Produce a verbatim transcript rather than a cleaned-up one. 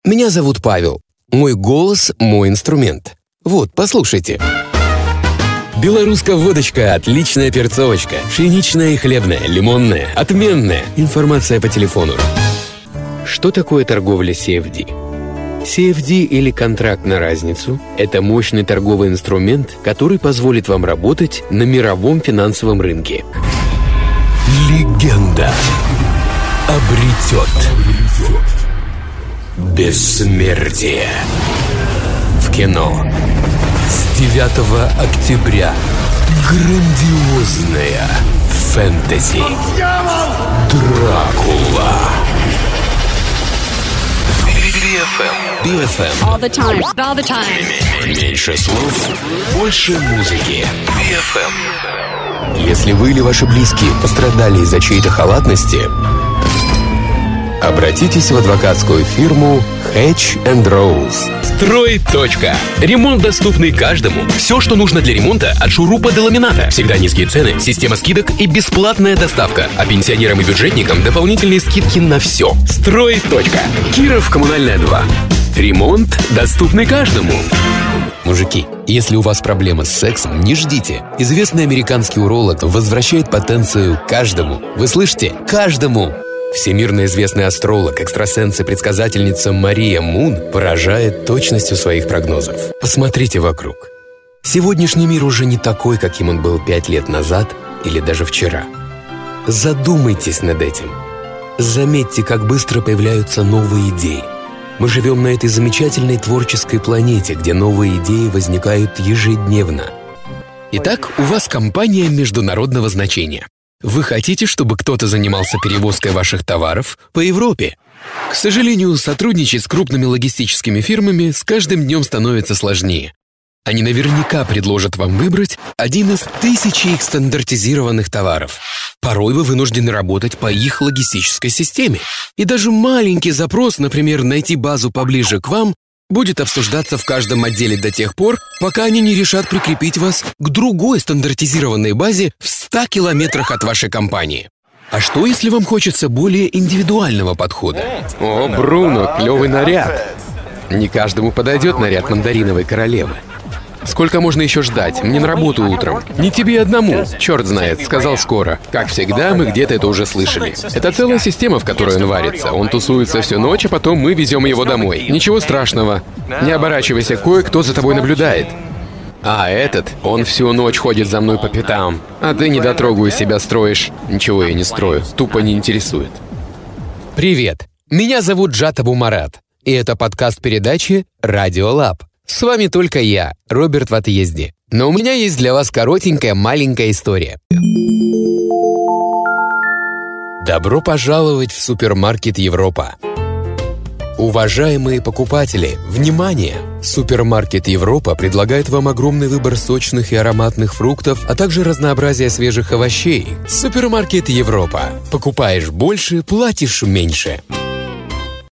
Меня зовут Павел. Мой голос – мой инструмент. Вот, послушайте. Белорусская водочка, отличная перцовочка. Пшеничная и хлебная, лимонная, отменная. Информация по телефону. Что такое торговля си эф ди? си эф ди или контракт на разницу – это мощный торговый инструмент, который позволит вам работать на мировом финансовом рынке. Легенда обретет бессмертие. В кино с девятого октября грандиозная фэнтези «Дракула». би эф эм. би эф эм. All the time. All the time. Меньше слов, больше музыки. би эф эм. Если вы или ваши близкие пострадали из-за чьей-то халатности, обратитесь в адвокатскую фирму Hedge энд Rose. Строй. Ремонт, доступный каждому. Все, что нужно для ремонта, от шурупа до ламината. Всегда низкие цены, система скидок и бесплатная доставка. А пенсионерам и бюджетникам дополнительные скидки на все. Строй. Киров, Коммунальная два. Ремонт, доступный каждому. Мужики, если у вас проблемы с сексом, не ждите. Известный американский уролог возвращает потенцию каждому. Вы слышите? Каждому. Всемирно известный астролог, экстрасенс и предсказательница Мария Мун поражает точностью своих прогнозов. Посмотрите вокруг. Сегодняшний мир уже не такой, каким он был пять лет назад или даже вчера. Задумайтесь над этим. Заметьте, как быстро появляются новые идеи. Мы живем на этой замечательной творческой планете, где новые идеи возникают ежедневно. Итак, у вас компания международного значения. Вы хотите, чтобы кто-то занимался перевозкой ваших товаров по Европе? К сожалению, сотрудничать с крупными логистическими фирмами с каждым днем становится сложнее. Они наверняка предложат вам выбрать один из тысячи их стандартизированных товаров. Порой вы вынуждены работать по их логистической системе. И даже маленький запрос, например, найти базу поближе к вам, будет обсуждаться в каждом отделе до тех пор, пока они не решат прикрепить вас к другой стандартизированной базе в ста километрах от вашей компании. А что, если вам хочется более индивидуального подхода? О, Бруно, клевый наряд! Не каждому подойдет наряд мандариновой королевы. Сколько можно еще ждать? Мне на работу утром. Не тебе одному. Черт знает, сказал скоро. Как всегда, мы где-то это уже слышали. Это целая система, в которой он варится. Он тусуется всю ночь, а потом мы везем его домой. Ничего страшного. Не оборачивайся, кое-кто за тобой наблюдает. А этот, он всю ночь ходит за мной по пятам. А ты недотрогу из себя строишь. Ничего я не строю. Тупо не интересует. Привет. Меня зовут Джат Абу Марат. И это подкаст передачи «Радио Лаб». С вами только я, Роберт в отъезде. Но у меня есть для вас коротенькая маленькая история. Добро пожаловать в супермаркет Европа. Уважаемые покупатели, внимание! Супермаркет Европа предлагает вам огромный выбор сочных и ароматных фруктов, а также разнообразие свежих овощей. Супермаркет Европа. Покупаешь больше, платишь меньше.